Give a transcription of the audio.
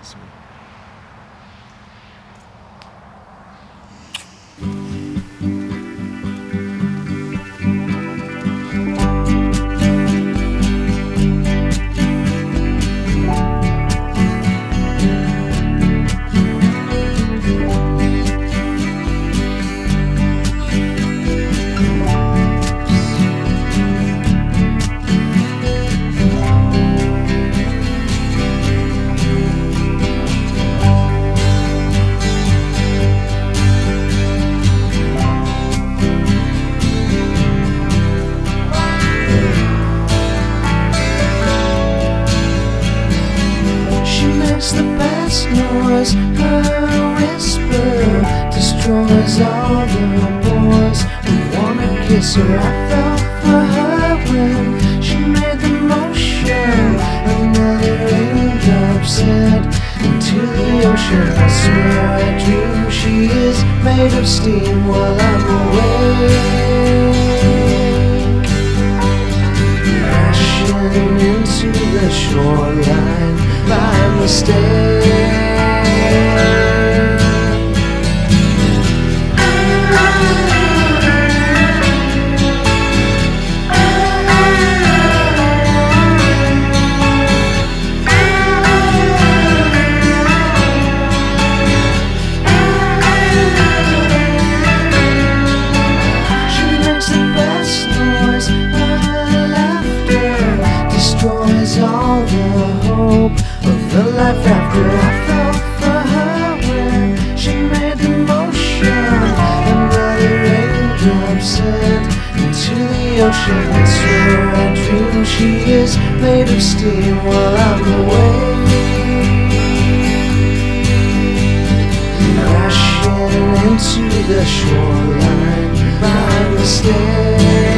possible. The best noise, her whisper destroys all the boys who wanna kiss her. I fell for her when she made the motion, another raindrop said into the ocean. I swear I dream she is made of steam while I'm awake, crashing into the shoreline by mistake. She makes the best noise, her laughter destroys all the hope of the life after. I fell for her when she made the motion, another raindrop sent into the ocean. I swear I dream she is made of steam while I'm awake, crashing into the shoreline by mistake.